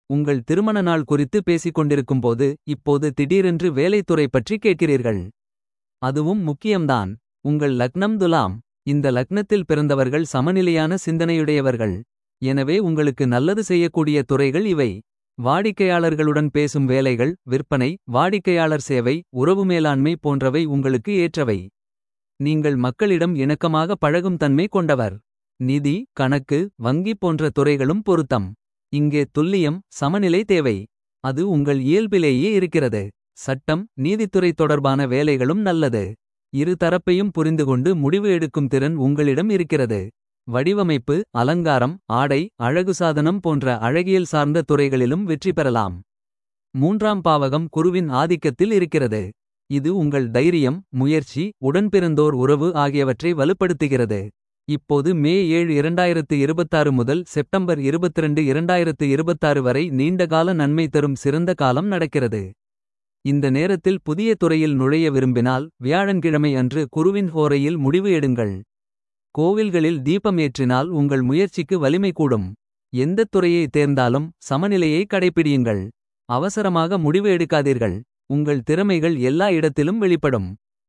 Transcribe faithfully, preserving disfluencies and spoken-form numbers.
உங்கள் திருமண நாள் குறித்து பேசிக் கொண்டிருக்கும்போது. இப்போது திடீரென்று வேலைத்துறை பற்றி கேட்கிறீர்கள். அதுவும் முக்கியம்தான். உங்கள் லக்னம் துலாம். இந்த லக்னத்தில் பிறந்தவர்கள் சமநிலையான சிந்தனையுடையவர்கள். எனவே உங்களுக்கு நல்லது செய்யக்கூடிய துறைகள் இவை. வாடிக்கையாளர்களுடன் பேசும் வேலைகள், விற்பனை, வாடிக்கையாளர் சேவை, உறவு மேலாண்மை போன்றவை உங்களுக்கு ஏற்றவை. நீங்கள் மக்களிடம் இணக்கமாக பழகும் தன்மை கொண்டவர். நிதி, கணக்கு, வங்கி போன்ற துறைகளும் பொருத்தம். இங்கே துல்லியம், சமநிலை தேவை. அது உங்கள் இயல்பிலேயே இருக்கிறது. சட்டம், நீதித்துறை தொடர்பான வேலைகளும் நல்லது. இரு தரப்பையும் புரிந்துகொண்டு முடிவு எடுக்கும் திறன் உங்களிடம் இருக்கிறது. வடிவமைப்பு, அலங்காரம், ஆடை, அழகுசாதனம் போன்ற அழகியல் சார்ந்த துறைகளிலும் வெற்றி பெறலாம். மூன்றாம் பாவகம் குருவின் ஆதிக்கத்தில் இருக்கிறது. இது உங்கள் தைரியம், முயற்சி, உடன்பிறந்தோர் உறவு ஆகியவற்றை வலுப்படுத்துகிறது. இப்போது மே ஏழு இரண்டாயிரத்து இருபத்தாறு முதல் செப்டம்பர் இருபத்திரண்டு இரண்டாயிரத்து இருபத்தாறு வரை நீண்டகால நன்மை தரும் சிறந்த காலம் நடக்கிறது. இந்த நேரத்தில் புதிய துறையில் நுழைய விரும்பினால் வியாழன்கிழமை அன்று குருவின் ஹோரையில் முடிவு எடுங்கள். கோவில்களில் தீபம் ஏற்றினால் உங்கள் முயற்சிக்கு வலிமை கூடும். எந்தத் துறையை தேர்ந்தாலும் சமநிலையை கடைப்பிடியுங்கள். அவசரமாக முடிவு எடுக்காதீர்கள். உங்கள் திறமைகள் எல்லா இடத்திலும் வெளிப்படும்.